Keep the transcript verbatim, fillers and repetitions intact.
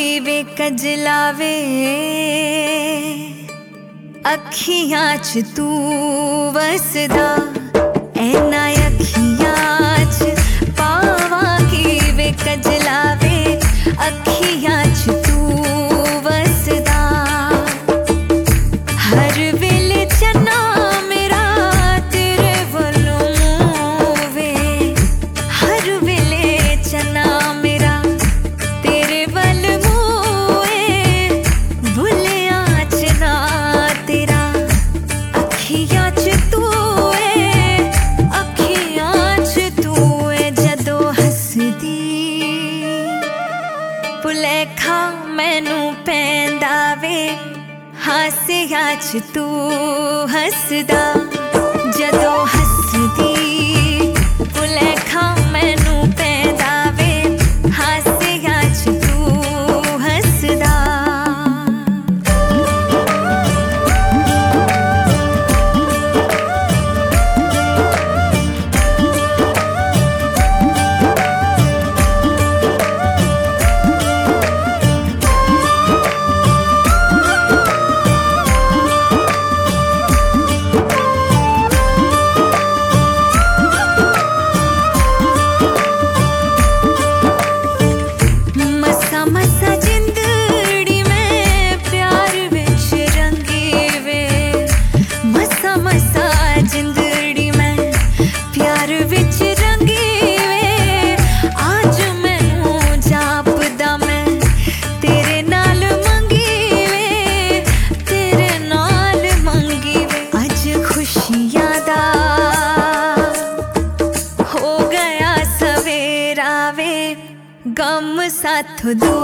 वे कजलावे अखियां च तू वसदा ऐना अखियां च पावा की वे कजलावे अखियां च तू वसदा हर वेले चन्ना मेरा तेरे वल्लों वे हर वेले चन्ना मेरा तेरे वल मुए भुलिया च ना तेरा अखियां च तू भुलेखा मैनू पैंदा वे हासिया च तू हसदा जदों हसदी भुलेखा मैनू पैंदा वे हासिया च तू हसदा गम साथ दूर